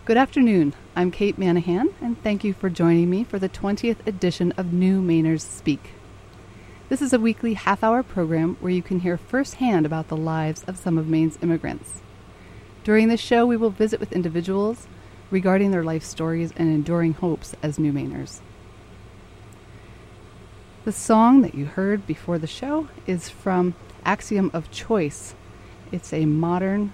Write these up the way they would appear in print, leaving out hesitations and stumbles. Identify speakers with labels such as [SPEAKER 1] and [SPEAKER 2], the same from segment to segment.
[SPEAKER 1] Good afternoon. I'm Kate Manahan, and thank you for joining me for the 20th edition of New Mainers Speak. This is a weekly half-hour program where you can hear firsthand about the lives of some of Maine's immigrants. During this show, we will visit with individuals regarding their life stories and enduring hopes as New Mainers. The song that you heard before the show is from Axiom of Choice. It's a modern...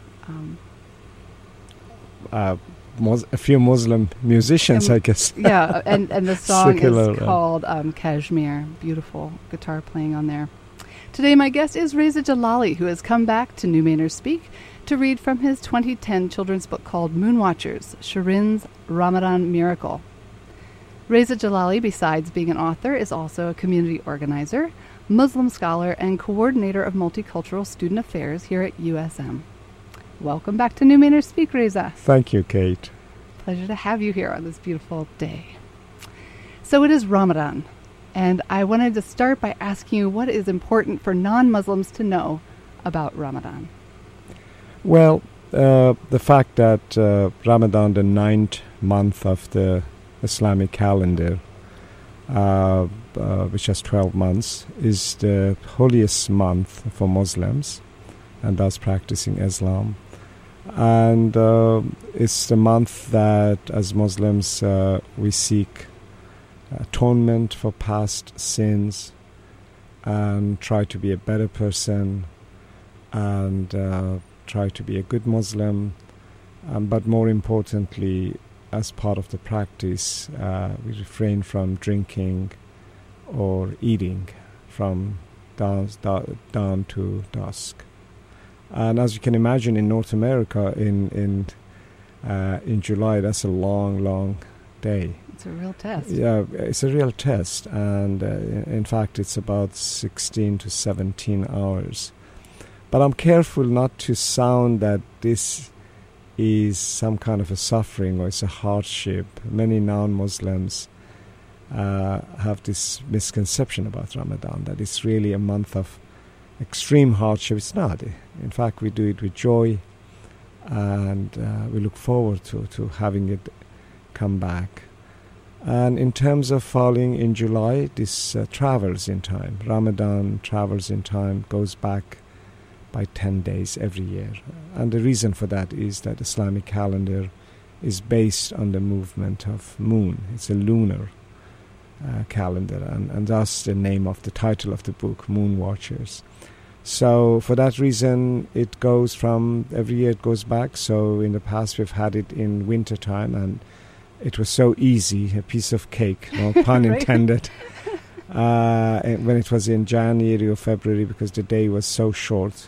[SPEAKER 2] a few Muslim musicians, I guess.
[SPEAKER 1] Yeah, and the song
[SPEAKER 2] Secular,
[SPEAKER 1] is called Kashmir. Beautiful guitar playing on there. Today my guest is Reza Jalali, who has come back to New Mainers Speak to read from his 2010 children's book called Moonwatchers, Shirin's Ramadan Miracle. Reza Jalali, besides being an author, is also a community organizer, Muslim scholar, and coordinator of multicultural student affairs here at USM. Welcome back to New Mainers Speak, Reza.
[SPEAKER 2] Thank you, Kate.
[SPEAKER 1] Pleasure to have you here on this beautiful day. So it is Ramadan, and I wanted to start by asking you what is important for non-Muslims to know about Ramadan.
[SPEAKER 2] Well, the fact that Ramadan, the 9th month of the Islamic calendar, which has 12 months, is the holiest month for Muslims and thus practicing Islam. And it's the month that, as Muslims, we seek atonement for past sins and try to be a better person and try to be a good Muslim. But more importantly, as part of the practice, we refrain from drinking or eating from dawn to dusk. And as you can imagine, in North America, in July, that's a long day.
[SPEAKER 1] It's a real test.
[SPEAKER 2] Yeah, it's a real test, and in fact, it's about 16 to 17 hours. But I'm careful not to sound that this is some kind of a suffering or it's a hardship. Many non-Muslims have this misconception about Ramadan, that it's really a month of extreme hardship. It's not. In fact, we do it with joy, and we look forward to having it come back. And in terms of falling in July, this travels in time. Ramadan travels in time, goes back by 10 days every year. And the reason for that is that Islamic calendar is based on the movement of moon. It's a lunar calendar, and thus the name of the title of the book, Moonwatchers. So for that reason, it goes from every year it goes back. So in the past we've had it in winter time, and it was so easy, a piece of cake, no pun intended, when it was in January or February, because the day was so short.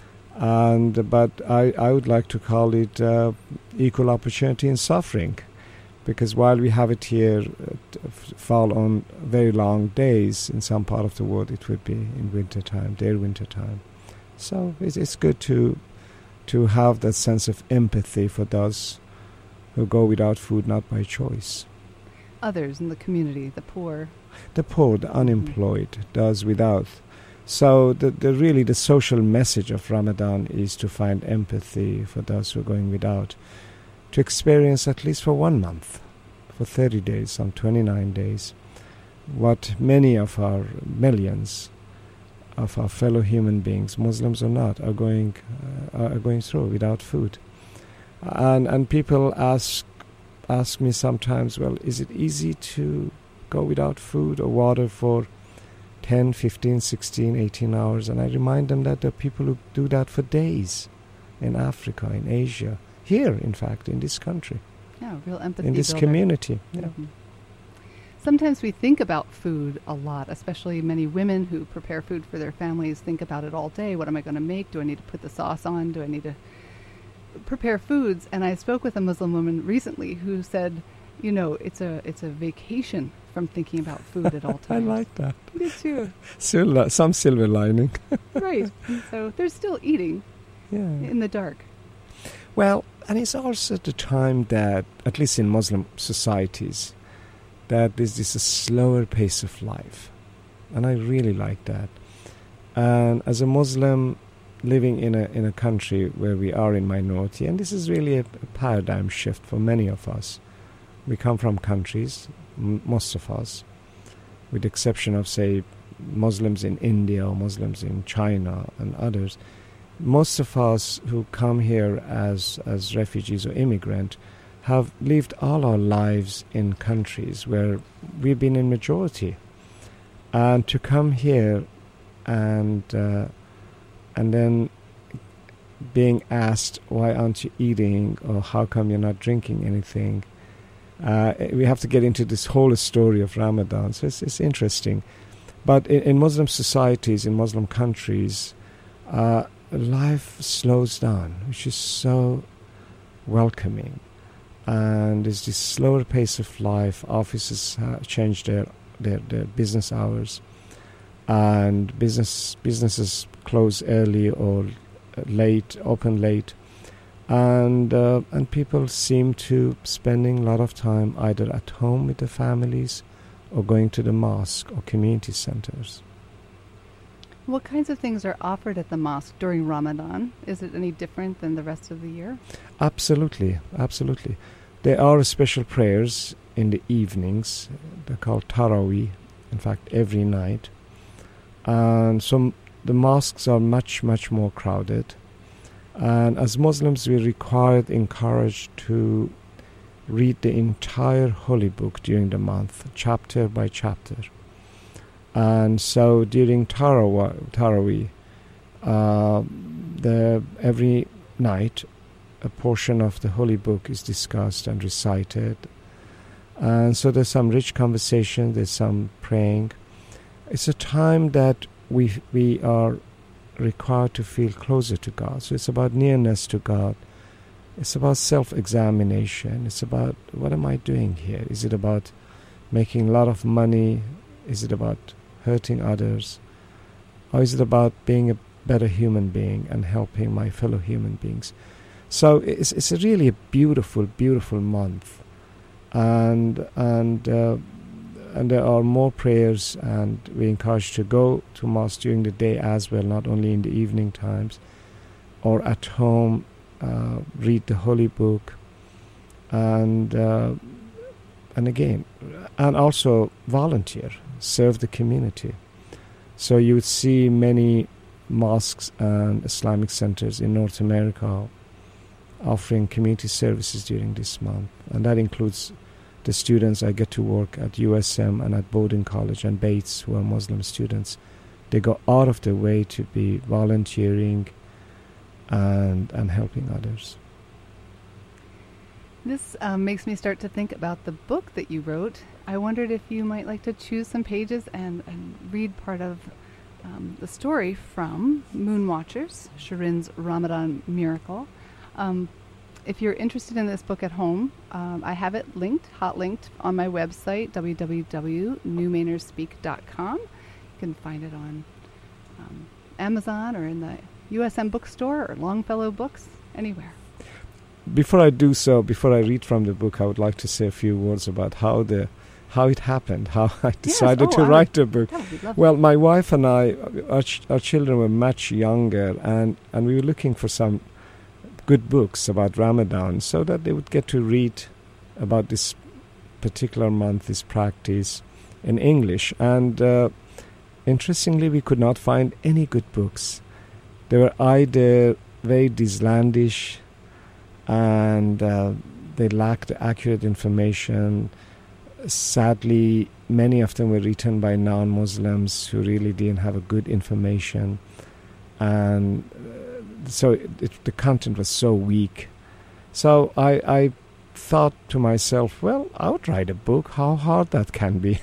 [SPEAKER 2] But I would like to call it equal opportunity in suffering, because while we have it here fall on very long days in some part of the world, it would be in winter time, their winter time. So it's good to have that sense of empathy for those who go without food not by choice.
[SPEAKER 1] Others in the community, the poor.
[SPEAKER 2] The poor, the unemployed, those without. So the social message of Ramadan is to find empathy for those who are going without, to experience at least for 1 month, for 30 days, some 29 days, what many of our millions of our fellow human beings, Muslims or not, are going through without food. And people ask me sometimes, well, is it easy to go without food or water for 10, 15, 16, 18 hours? And I remind them that there are people who do that for days in Africa, in Asia, here, in fact, in this country.
[SPEAKER 1] Yeah, real empathy
[SPEAKER 2] in this
[SPEAKER 1] builder.
[SPEAKER 2] community. Yeah.
[SPEAKER 1] Mm-hmm. Sometimes we think about food a lot, especially many women who prepare food for their families think about it all day. What am I going to make? Do I need to put the sauce on? Do I need to prepare foods? And I spoke with a Muslim woman recently who said, you know, it's a vacation from thinking about food at all times.
[SPEAKER 2] I like that.
[SPEAKER 1] Me too.
[SPEAKER 2] Some silver lining.
[SPEAKER 1] Right. So there's still eating in the dark.
[SPEAKER 2] Well, and it's also the time that, at least in Muslim societies, that there's this a slower pace of life. And I really like that. And as a Muslim, living in a country where we are in minority, and this is really a paradigm shift for many of us. We come from countries, most of us, with the exception of, say, Muslims in India or Muslims in China and others. Most of us who come here as refugees or immigrants have lived all our lives in countries where we've been in majority. And to come here and then being asked, why aren't you eating, or how come you're not drinking anything? We have to get into this whole story of Ramadan. So it's interesting. But in Muslim societies, in Muslim countries, life slows down, which is so welcoming. And there's this slower pace of life. Offices change their business hours, and businesses close early or late, open late, and people seem to spending a lot of time either at home with their families or going to the mosque or community centers.
[SPEAKER 1] What kinds of things are offered at the mosque during Ramadan? Is it any different than the rest of the year?
[SPEAKER 2] Absolutely, absolutely. There are special prayers in the evenings. They're called Taraweeh, in fact, every night. And so the mosques are much, much more crowded. And as Muslims, we're encouraged to read the entire Holy Book during the month, chapter by chapter. And so during Taraweeh, every night, a portion of the Holy Book is discussed and recited. And so there's some rich conversation, there's some praying. It's a time that we are required to feel closer to God. So it's about nearness to God. It's about self-examination. It's about, what am I doing here? Is it about making a lot of money? Is it about hurting others? Or is it about being a better human being and helping my fellow human beings? So it's a really a beautiful, beautiful month. And there are more prayers, and we encourage to go to mosque during the day as well, not only in the evening times, or at home, read the Holy Book, and also volunteer, serve the community. So you would see many mosques and Islamic centers in North America offering community services during this month, and that includes the students. I get to work at USM and at Bowdoin College and Bates, who are Muslim students. They go out of their way to be volunteering and helping others.
[SPEAKER 1] This makes me start to think about the book that you wrote. I wondered if you might like to choose some pages and read part of the story from Moon Watchers, Shirin's Ramadan Miracle. If you're interested in this book at home, I have it hot linked on my website, www.newmanerspeak.com. You can find it on Amazon or in the USM bookstore or Longfellow Books, anywhere.
[SPEAKER 2] Before I read from the book, I would like to say a few words about how it happened, how I decided to write the book. Well, my wife and I, our children were much younger, and we were looking for some good books about Ramadan so that they would get to read about this particular month, this practice in English. And interestingly, we could not find any good books. They were either very Islandish, and they lacked accurate information. Sadly, many of them were written by non-Muslims who really didn't have a good information, and so the content was so weak. So I thought to myself, well, I would write a book. How hard that can be.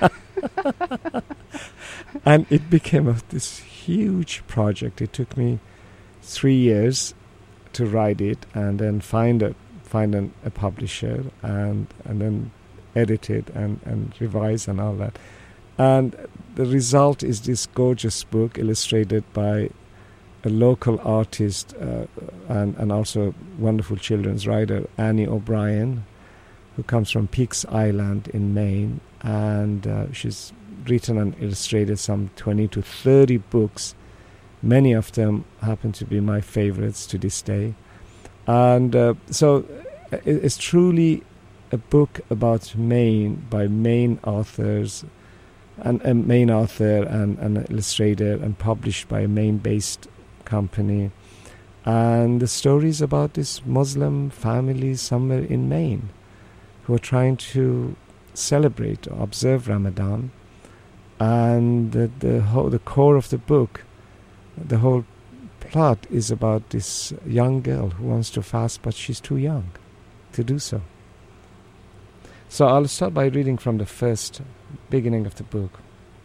[SPEAKER 2] And it became this huge project. It took me 3 years to write it, and then find a publisher, and then edit it and revise and all that. And the result is this gorgeous book illustrated by a local artist and also wonderful children's writer, Annie O'Brien, who comes from Peaks Island in Maine. And she's written and illustrated some 20 to 30 books, Many of them happen to be my favorites to this day. And so it's truly a book about Maine by Maine authors, and a Maine author and an illustrator, and published by a Maine-based company. And the story is about this Muslim family somewhere in Maine who are trying to celebrate or observe Ramadan. And the core of the book, the whole plot is about this young girl who wants to fast, but she's too young to do so. So I'll start by reading from the first beginning of the book.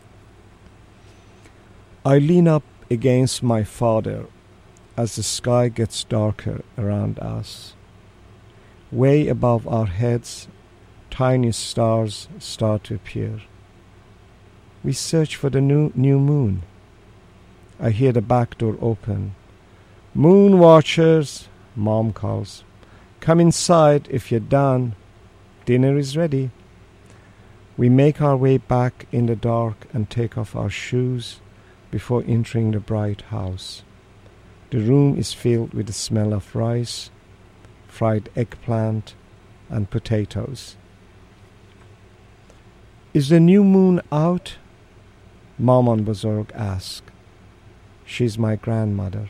[SPEAKER 2] I lean up against my father as the sky gets darker around us. Way above our heads, tiny stars start to appear. We search for the new moon. I hear the back door open. Moon watchers, Mom calls. Come inside if you're done. Dinner is ready. We make our way back in the dark and take off our shoes before entering the bright house. The room is filled with the smell of rice, fried eggplant, and potatoes. Is the new moon out? Maman Buzurg asks. She's my grandmother.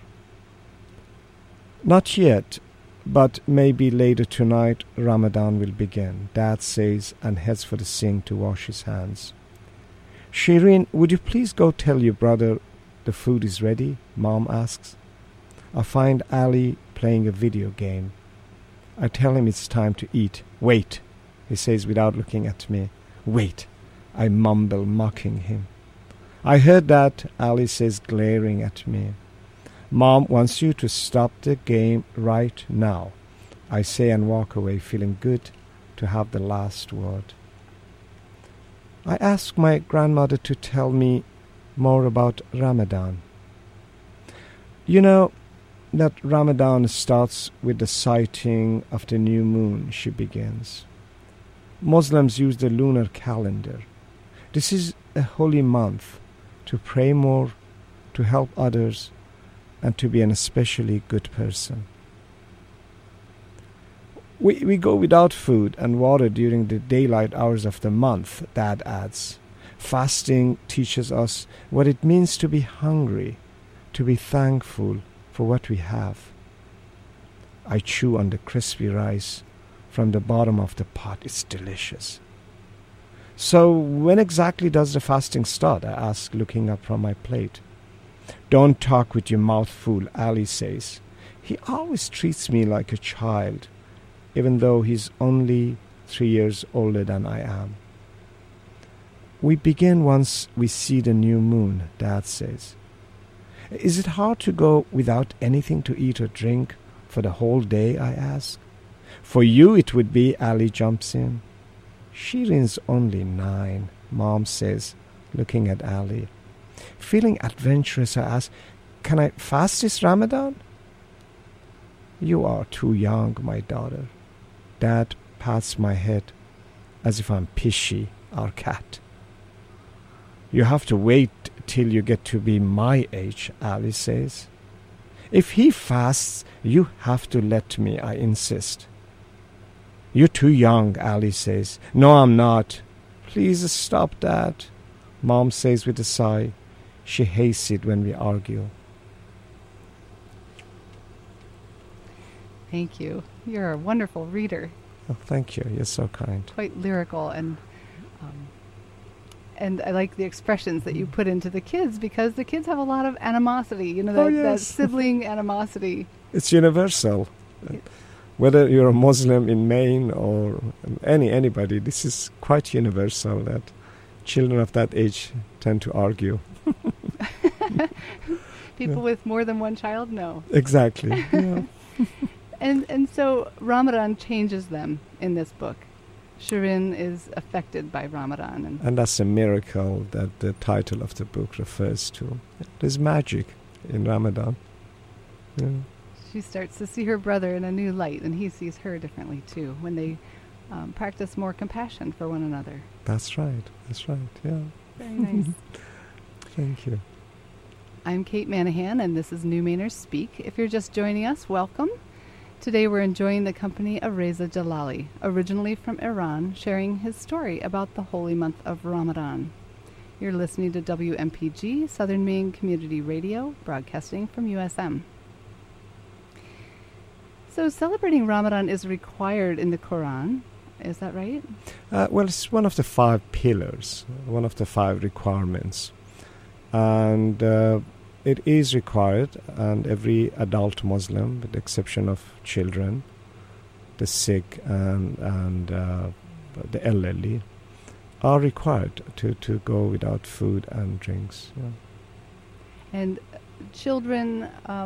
[SPEAKER 2] Not yet, but maybe later tonight Ramadan will begin, Dad says, and heads for the sink to wash his hands. Shireen, would you please go tell your brother the food is ready? Mom asks. I find Ali playing a video game. I tell him it's time to eat. Wait, he says without looking at me. Wait, I mumble, mocking him. I heard that, Ali says, glaring at me. Mom wants you to stop the game right now, I say, and walk away, feeling good to have the last word. I ask my grandmother to tell me more about Ramadan. You know that Ramadan starts with the sighting of the new moon, she begins. Muslims use the lunar calendar. This is a holy month to pray more, to help others, and to be an especially good person. We go without food and water during the daylight hours of the month, Dad adds. Fasting teaches us what it means to be hungry, to be thankful for what we have. I chew on the crispy rice from the bottom of the pot. It's delicious. So when exactly does the fasting start? I ask, looking up from my plate. Don't talk with your mouth full, Ali says. He always treats me like a child, even though he's only 3 years older than I am. We begin once we see the new moon, Dad says. Is it hard to go without anything to eat or drink for the whole day, I ask. For you it would be, Ali jumps in. Shireen's only 9, Mom says, looking at Ali. Feeling adventurous, I ask, can I fast this Ramadan? You are too young, my daughter. Dad pats my head as if I'm Pishy, our cat. You have to wait till you get to be my age, Ali says. If he fasts, you have to let me, I insist. You're too young, Ali says. No, I'm not. Please stop that, Mom says with a sigh. She hates it when we argue.
[SPEAKER 1] Thank you. You're a wonderful reader.
[SPEAKER 2] Oh, thank you. You're so kind.
[SPEAKER 1] Quite lyrical, and I like the expressions that you put into the kids, because the kids have a lot of animosity. You know, that sibling animosity.
[SPEAKER 2] It's universal. Whether you're a Muslim in Maine or anybody, this is quite universal that children of that age tend to argue.
[SPEAKER 1] People with more than one child, no.
[SPEAKER 2] Exactly. Yeah.
[SPEAKER 1] And so Ramadan changes them in this book. Shireen is affected by Ramadan.
[SPEAKER 2] And that's a miracle that the title of the book refers to. There's magic in Ramadan. Yeah.
[SPEAKER 1] She starts to see her brother in a new light, and he sees her differently too, when they practice more compassion for one another.
[SPEAKER 2] That's right. Yeah.
[SPEAKER 1] Very nice.
[SPEAKER 2] Thank you.
[SPEAKER 1] I'm Kate Manahan, and this is New Mainers Speak. If you're just joining us, welcome. Today we're enjoying the company of Reza Jalali, originally from Iran, sharing his story about the holy month of Ramadan. You're listening to WMPG, Southern Maine Community Radio, broadcasting from USM. So celebrating Ramadan is required in the Quran. Is that right?
[SPEAKER 2] Well, it's one of the 5 pillars, one of the 5 requirements. And it is required, and every adult Muslim, with the exception of children, the sick, and the elderly, are required to go without food and drinks. Yeah.
[SPEAKER 1] And children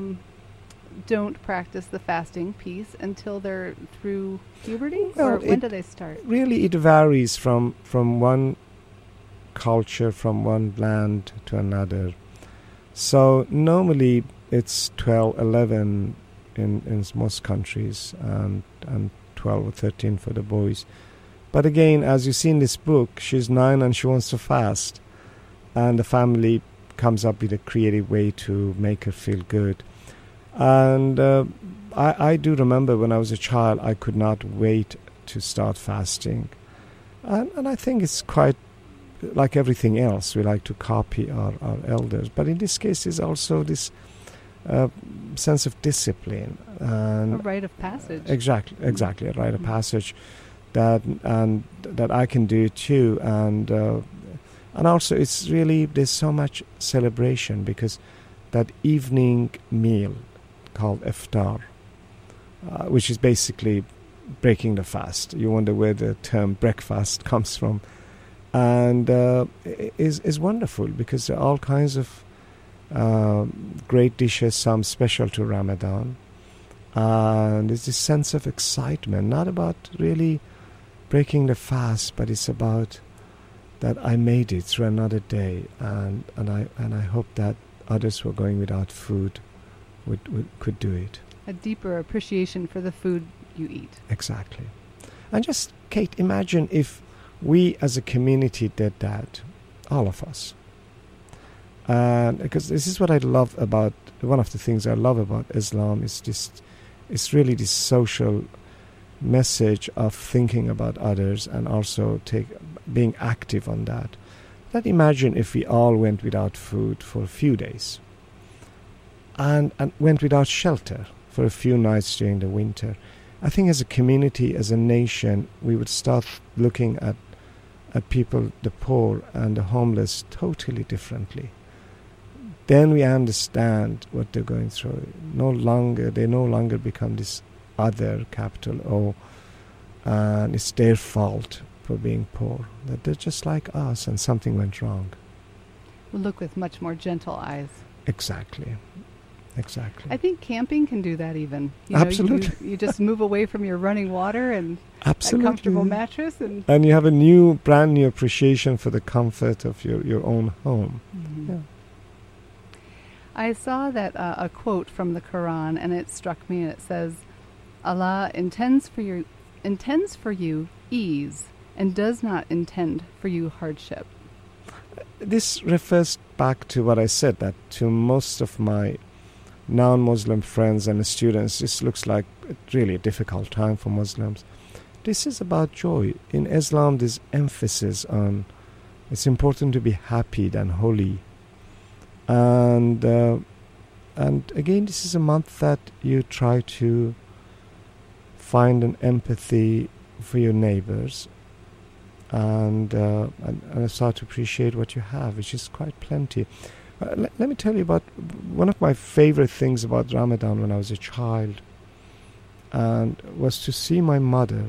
[SPEAKER 1] don't practice the fasting piece until they're through puberty?
[SPEAKER 2] Well,
[SPEAKER 1] or when do they start?
[SPEAKER 2] Really, it varies from one culture, from one land to another. So normally it's 12, 11 in most countries, and 12 or 13 for the boys. But again, as you see in this book, she's 9 and she wants to fast. And the family comes up with a creative way to make her feel good. And I do remember when I was a child, I could not wait to start fasting. And I think it's quite like everything else. We like to copy our elders. But in this case, there's also this sense of discipline. And
[SPEAKER 1] a rite of passage.
[SPEAKER 2] Exactly, a rite of passage that I can do too. And also it's really, there's so much celebration because that evening meal called iftar, which is basically breaking the fast. You wonder where the term breakfast comes from. And is wonderful because there are all kinds of great dishes, some special to Ramadan. And there's this sense of excitement, not about really breaking the fast, but it's about that I made it through another day, and I hope that others who are going without food could do it.
[SPEAKER 1] A deeper appreciation for the food you eat.
[SPEAKER 2] Exactly. And just, Kate, imagine if we as a community did that, all of us. Because this is what I love about, one of the things I love about Islam is just, it's really this social message of thinking about others and also being active on that. But imagine if we all went without food for a few days and went without shelter for a few nights during the winter. I think as a community, as a nation, we would start looking at people, the poor and the homeless, totally differently. Then we understand what they're going through. They no longer become this other, capital O, and it's their fault for being poor. That they're just like us and something went wrong.
[SPEAKER 1] We'll look with much more gentle eyes.
[SPEAKER 2] Exactly.
[SPEAKER 1] I think camping can do that even.
[SPEAKER 2] Absolutely.
[SPEAKER 1] You just move away from your running water and
[SPEAKER 2] Absolutely.
[SPEAKER 1] a comfortable mattress.
[SPEAKER 2] And you have brand new appreciation for the comfort of your own home.
[SPEAKER 1] Mm-hmm.
[SPEAKER 2] Yeah.
[SPEAKER 1] I saw that a quote from the Quran, and it struck me, and it says, Allah intends for you ease and does not intend for you hardship.
[SPEAKER 2] This refers back to what I said, that to most of my non-Muslim friends and students, this looks like really a difficult time for Muslims. This is about joy. In Islam, there's emphasis on it's important to be happy than holy. And again, this is a month that you try to find an empathy for your neighbors and start to appreciate what you have, which is quite plenty. Let me tell you about one of my favorite things about Ramadan when I was a child, and was to see my mother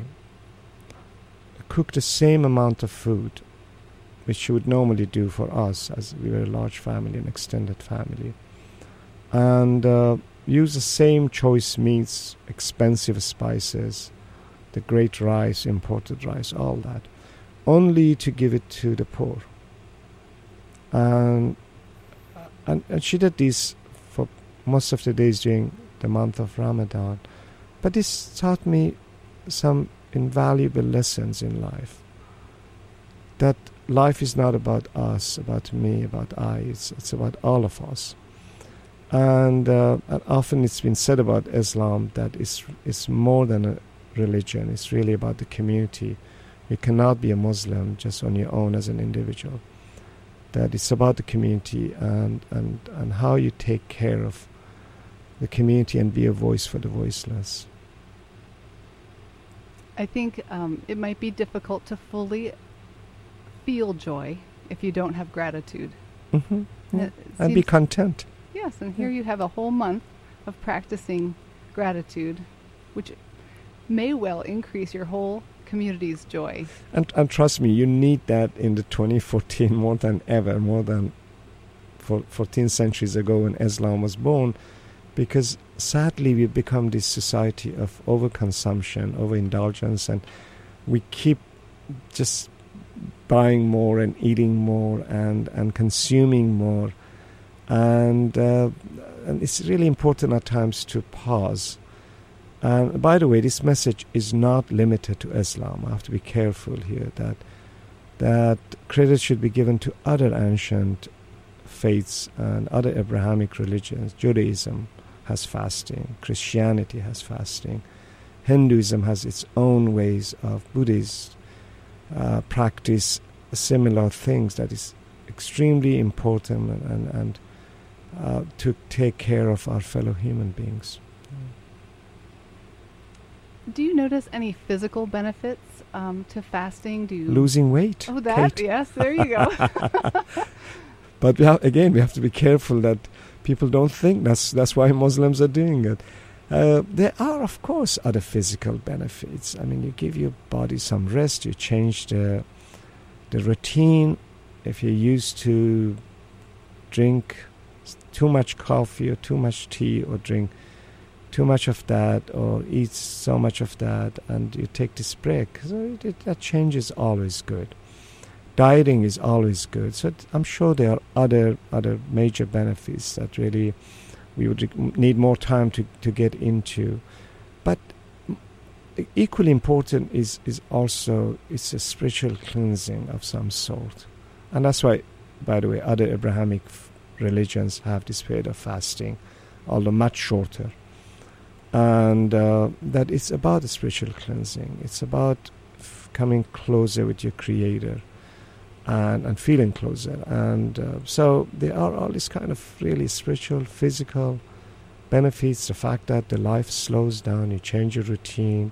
[SPEAKER 2] cook the same amount of food which she would normally do for us, as we were a large family, an extended family, and use the same choice meats, expensive spices, the great rice, imported rice, all that, only to give it to the poor. And she did this for most of the days during the month of Ramadan. But this taught me some invaluable lessons in life. That life is not about us, about me, about I. It's about all of us. And often it's been said about Islam that it's more than a religion. It's really about the community. You cannot be a Muslim just on your own as an individual. That it's about the community and how you take care of the community and be a voice for the voiceless.
[SPEAKER 1] I think it might be difficult to fully feel joy if you don't have gratitude.
[SPEAKER 2] Mm-hmm. And be content.
[SPEAKER 1] Yes, and here you have a whole month of practicing gratitude, which may well increase your whole community's joy.
[SPEAKER 2] And trust me, you need that in the 2014 more than ever, more than 14 centuries ago when Islam was born, because sadly we've become this society of overconsumption, overindulgence, and we keep just buying more and eating more and consuming more. And it's really important at times to pause. By the way, this message is not limited to Islam. I have to be careful here that credit should be given to other ancient faiths and other Abrahamic religions. Judaism has fasting. Christianity has fasting. Hinduism has its own ways of. Buddhists practice similar things that is extremely important and to take care of our fellow human beings.
[SPEAKER 1] Do you notice any physical benefits to fasting?
[SPEAKER 2] Losing weight.
[SPEAKER 1] Oh, that?
[SPEAKER 2] Kate.
[SPEAKER 1] Yes, there you go.
[SPEAKER 2] But we have to be careful that people don't think that's why Muslims are doing it. There are, of course, other physical benefits. I mean, you give your body some rest. You change the routine. If you're used to drink too much coffee or too much tea or drink too much of that or eat so much of that and you take this break, so that change is always good. Dieting is always good. So I'm sure there are other major benefits that really we would need more time to get into. But equally important is also it's a spiritual cleansing of some sort. And that's why, by the way, other Abrahamic religions have this period of fasting, although much shorter. And that it's about the spiritual cleansing. It's about coming closer with your Creator and feeling closer. And so there are all these kind of really spiritual, physical benefits. The fact that the life slows down, you change your routine.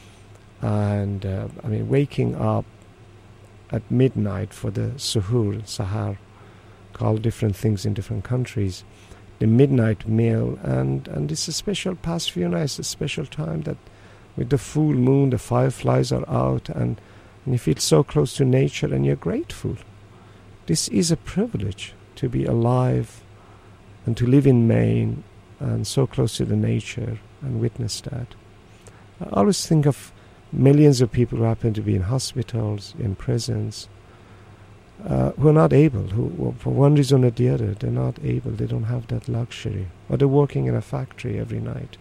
[SPEAKER 2] And waking up at midnight for the suhoor, sahar, called different things in different countries, the midnight meal, and it's a special past few nights, a special time that with the full moon, the fireflies are out, and you feel so close to nature and you're grateful. This is a privilege to be alive and to live in Maine and so close to the nature and witness that. I always think of millions of people who happen to be in hospitals, in prisons, who are not able, who for one reason or the other, they're not able, they don't have that luxury, or they're working in a factory every night.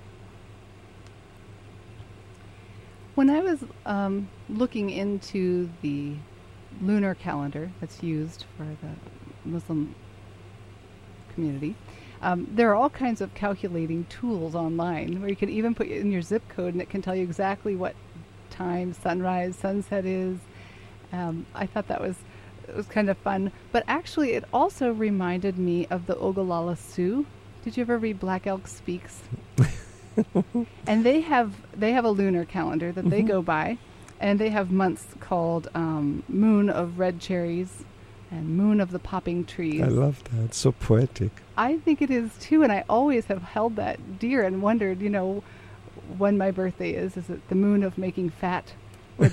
[SPEAKER 1] When I was looking into the lunar calendar that's used for the Muslim community, there are all kinds of calculating tools online where you can even put in your zip code and it can tell you exactly what time sunrise, sunset is. I thought it was kind of fun. But actually it also reminded me of the Ogallala Sioux. Did you ever read Black Elk Speaks? And they have a lunar calendar that they go by, and they have months called Moon of Red Cherries and Moon of the Popping Trees.
[SPEAKER 2] I love that. It's so poetic.
[SPEAKER 1] I think it is too, and I always have held that dear and wondered, when my birthday is it the moon of making fat? Or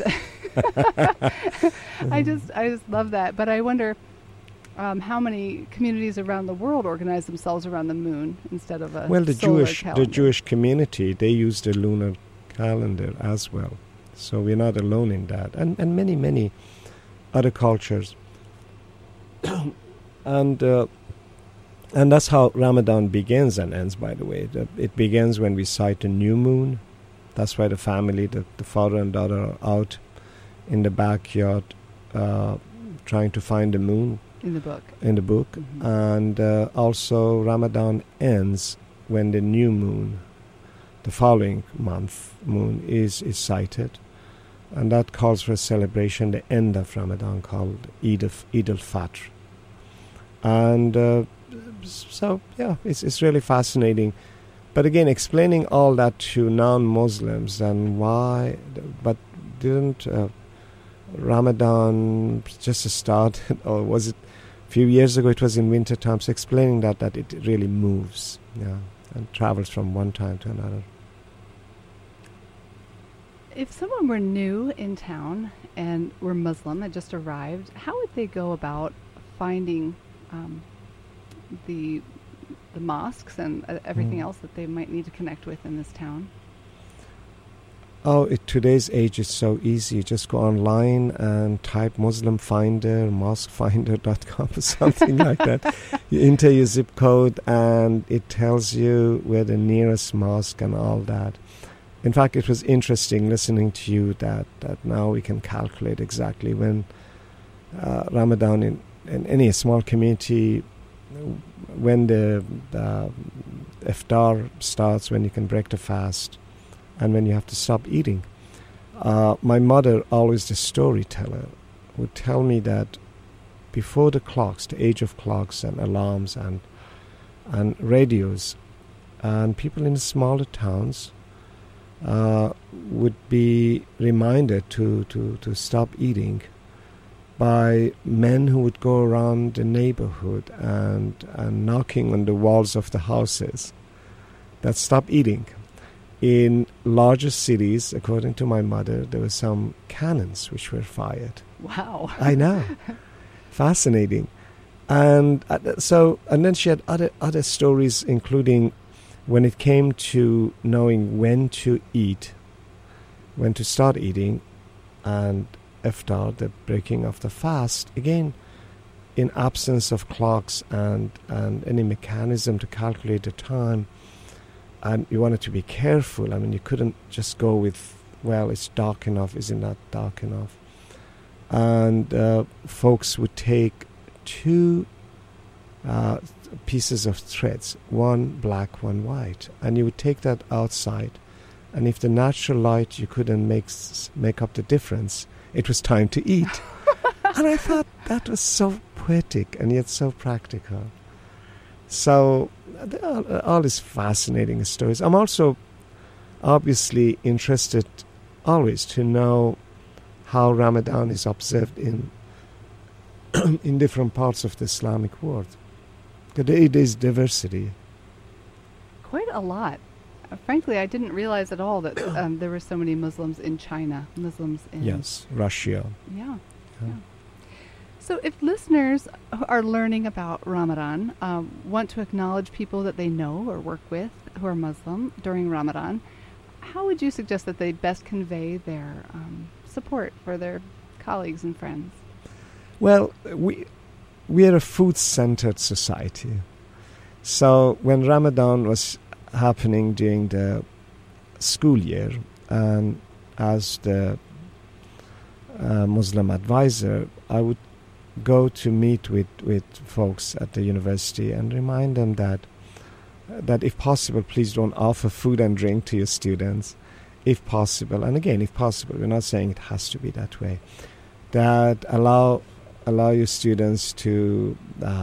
[SPEAKER 1] I just love that. But I wonder how many communities around the world organize themselves around the moon instead of a solar calendar.
[SPEAKER 2] The Jewish community, they use the lunar calendar as well. So we're not alone in that. And many, many other cultures. And that's how Ramadan begins and ends, by the way. It begins when we sight a new moon. That's why the family, the father and daughter are out in the backyard trying to find the moon.
[SPEAKER 1] in the book.
[SPEAKER 2] Mm-hmm. And also Ramadan ends when the new moon, the following month moon, is sighted, and that calls for a celebration, the end of Ramadan, called Eid al-Fitr. And so, yeah, it's really fascinating. But again, explaining all that to non-Muslims and why, but didn't Ramadan just started, or was it a few years ago? It was in winter time. So explaining that it really moves, yeah, and travels from one time to another.
[SPEAKER 1] If someone were new in town and were Muslim and just arrived, how would they go about finding the mosques and everything else that they might need to connect with in this town?
[SPEAKER 2] Oh, today's age is so easy. You just go online and type Muslim Finder, mosquefinder.com or something like that. You enter your zip code and it tells you where the nearest mosque and all that. In fact, it was interesting listening to you that now we can calculate exactly when Ramadan in any small community, when the iftar starts, when you can break the fast, and when you have to stop eating. My mother, always the storyteller, would tell me that before the clocks, the age of clocks and alarms and radios, and people in the smaller towns would be reminded to stop eating by men who would go around the neighborhood and knocking on the walls of the houses that stop eating. In larger cities, according to my mother, there were some cannons which were fired.
[SPEAKER 1] Wow.
[SPEAKER 2] I know. Fascinating. And then she had other stories, including when it came to knowing when to eat, when to start eating, and iftar, the breaking of the fast, again, in absence of clocks and any mechanism to calculate the time, and you wanted to be careful. I mean, you couldn't just go with, well, it's dark enough, is it not dark enough? And folks would take two pieces of threads, one black, one white, and you would take that outside, and if the natural light you couldn't make up the difference, it was time to eat. And I thought that was so poetic and yet so practical. So all these fascinating stories. I'm also obviously interested always to know how Ramadan is observed in different parts of the Islamic world. It is diversity.
[SPEAKER 1] Quite a lot. Frankly, I didn't realize at all that there were so many Muslims in China, Muslims in...
[SPEAKER 2] Yes, Russia.
[SPEAKER 1] Yeah. So if listeners are learning about Ramadan, want to acknowledge people that they know or work with who are Muslim during Ramadan, how would you suggest that they best convey their support for their colleagues and friends?
[SPEAKER 2] Well, we are a food-centered society. So when Ramadan was happening during the school year, and as the Muslim advisor, I would go to meet with folks at the university and remind them that if possible, please don't offer food and drink to your students, if possible. And again, if possible, we're not saying it has to be that way. That allow your students to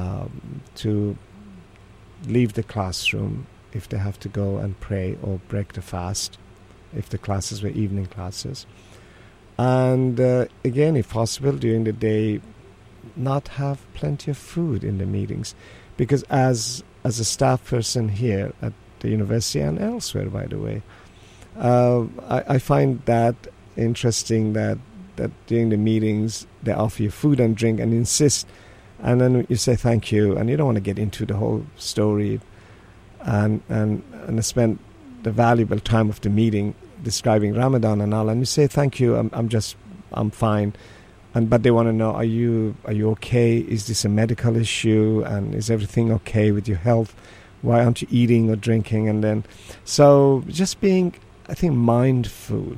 [SPEAKER 2] leave the classroom if they have to go and pray or break the fast, if the classes were evening classes. And again, if possible, during the day, not have plenty of food in the meetings. Because as a staff person here at the university and elsewhere, by the way, I find that interesting that during the meetings they offer you food and drink and insist, and then you say thank you, and you don't want to get into the whole story and spend the valuable time of the meeting describing Ramadan and all, and you say thank you, I'm fine, but they want to know, are you okay? Is this a medical issue? And is everything okay with your health? Why aren't you eating or drinking? And then, so just being, I think, mindful.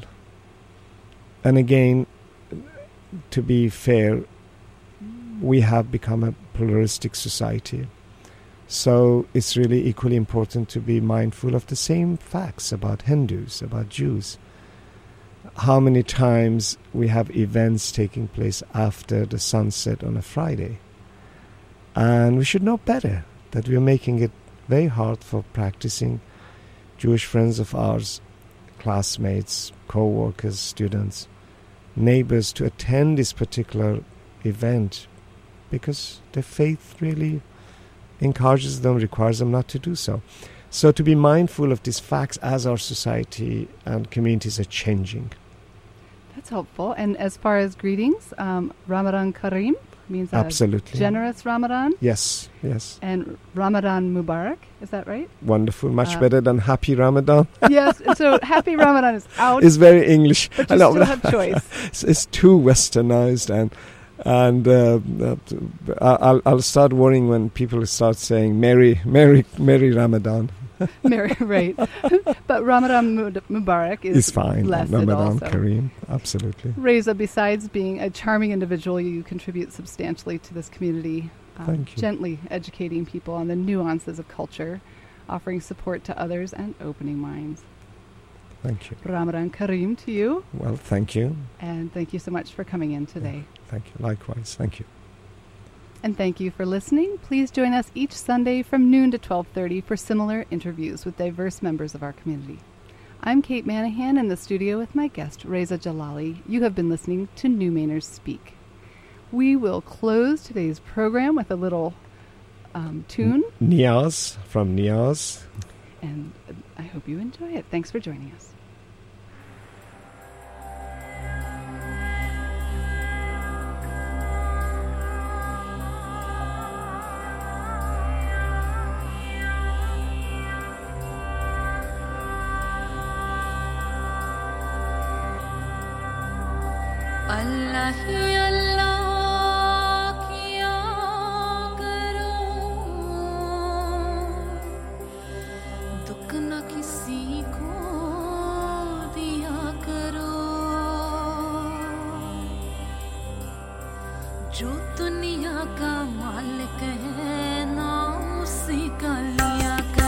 [SPEAKER 2] And again, to be fair, we have become a pluralistic society. So it's really equally important to be mindful of the same facts about Hindus, about Jews. How many times we have events taking place after the sunset on a Friday. And we should know better that we are making it very hard for practicing Jewish friends of ours, classmates, co-workers, students, neighbors to attend this particular event because their faith really encourages them, requires them not to do so. So to be mindful of these facts as our society and communities are changing.
[SPEAKER 1] That's helpful. And as far as greetings, Ramadan Kareem means
[SPEAKER 2] absolutely
[SPEAKER 1] generous Ramadan.
[SPEAKER 2] Yes, yes.
[SPEAKER 1] And Ramadan Mubarak, is that right?
[SPEAKER 2] Wonderful, much better than Happy Ramadan.
[SPEAKER 1] Yes, so Happy Ramadan is out.
[SPEAKER 2] It's very English.
[SPEAKER 1] But you still have choice.
[SPEAKER 2] It's too westernized, and I'll start worrying when people start saying Merry Ramadan.
[SPEAKER 1] Merry, right. But Ramadan Mubarak is
[SPEAKER 2] fine. Ramadan Kareem, absolutely.
[SPEAKER 1] Reza, besides being a charming individual, you contribute substantially to this community.
[SPEAKER 2] Thank you.
[SPEAKER 1] Gently educating people on the nuances of culture, offering support to others, and opening minds.
[SPEAKER 2] Thank you.
[SPEAKER 1] Ramadan Kareem to you.
[SPEAKER 2] Well, thank you.
[SPEAKER 1] And thank you so much for coming in today.
[SPEAKER 2] Thank you. Likewise. Thank you.
[SPEAKER 1] And thank you for listening. Please join us each Sunday from noon to 12:30 for similar interviews with diverse members of our community. I'm Kate Manahan in the studio with my guest, Reza Jalali. You have been listening to New Mainers Speak. We will close today's program with a little tune.
[SPEAKER 2] Niyaz from Niyaz.
[SPEAKER 1] And I hope you enjoy it. Thanks for joining us.
[SPEAKER 3] Allah hi Allah kiya karo, dukh na kisi ko diya karo, jo duniya ka malik hai naam usi ka liya karo.